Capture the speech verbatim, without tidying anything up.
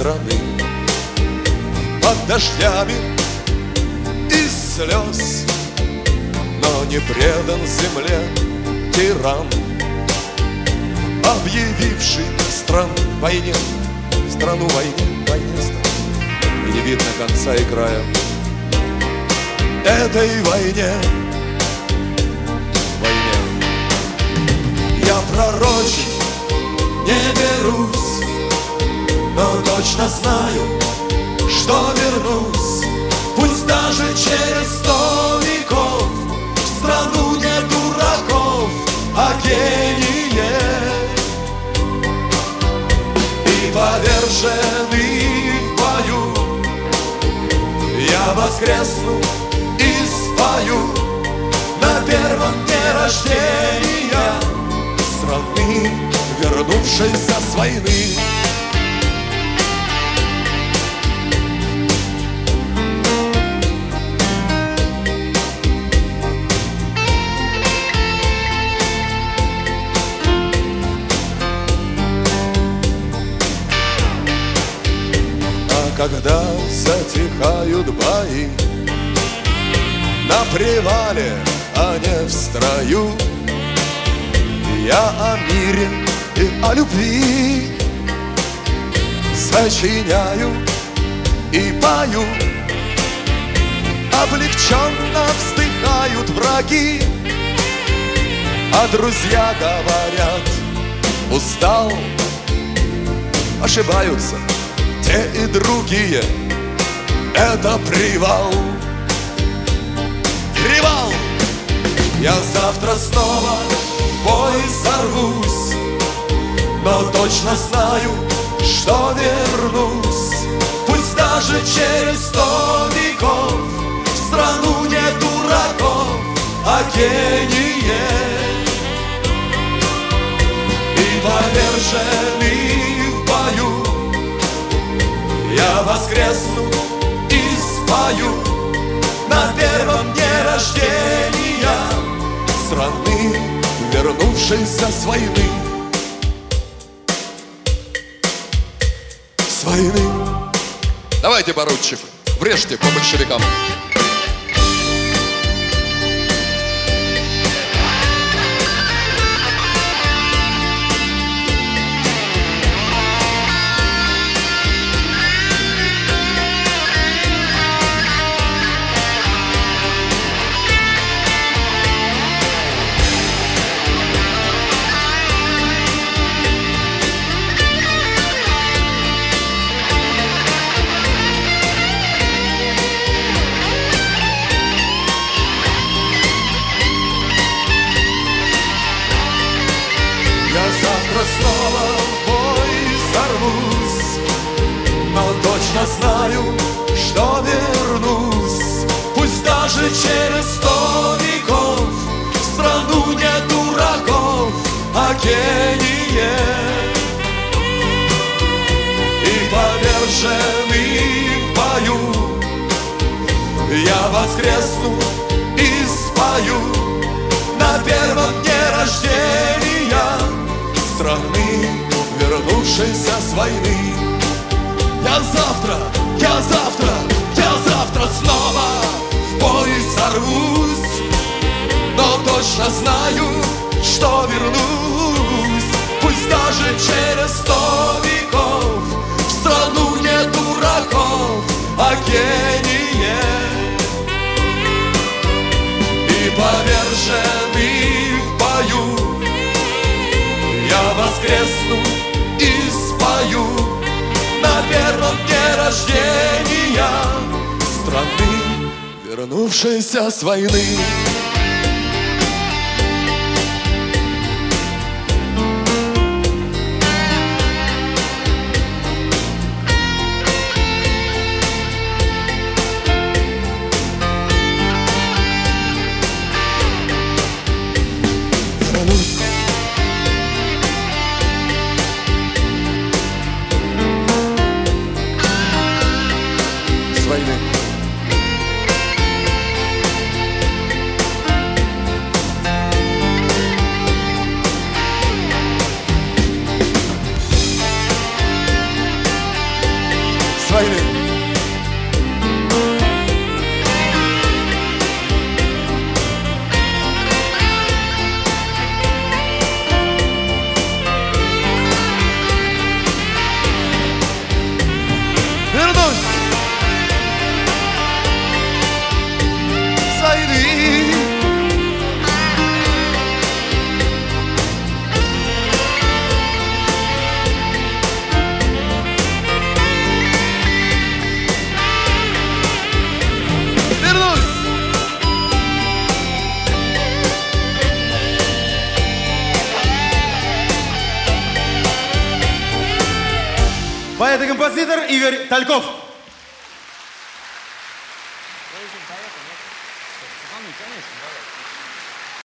страны. Под дождями и слез, но не предан земле тиран, объявивший страну войне, страну войне, войне страну. И не видно конца и края этой войне, войне. Я пророчить не берусь, но точно знаю, что вернусь, пусть даже через сто веков, в страну не дураков, а гение. И поверженный в бою я воскресну и спою на первом дне рождения страны, вернувшейся с войны. Когда затихают бои на привале, а не в строю, я о мире и о любви сочиняю и пою. Облегченно вздыхают враги, а друзья говорят: устал. Ошибаются те и другие, это привал, привал. Я завтра снова в бой сорвусь, но точно знаю, что вернусь, пусть даже через сто веков, в страну не дураков, а гение. И поверженный в бою я воскресну и спою на первом дне рождения страны, вернувшейся с войны. С войны. Давайте, поручик, врежьте по большевикам. Снова в бой сорвусь, но точно знаю, что вернусь, пусть даже через сто веков, в страну не дураков, а гение. И поверженный в бою я воскресну и спою на первом дне рождения страны, вернувшейся с войны. Я завтра, я завтра, я завтра снова в бой сорвусь, но точно знаю, что вернусь, пусть даже через сто веков, в страну не дураков, а гение. И поверженный в бою я воскресну и спою на первом дне рождения страны, вернувшейся с войны. С войны. Поэт и композитор Игорь Тальков. Конечно, давай.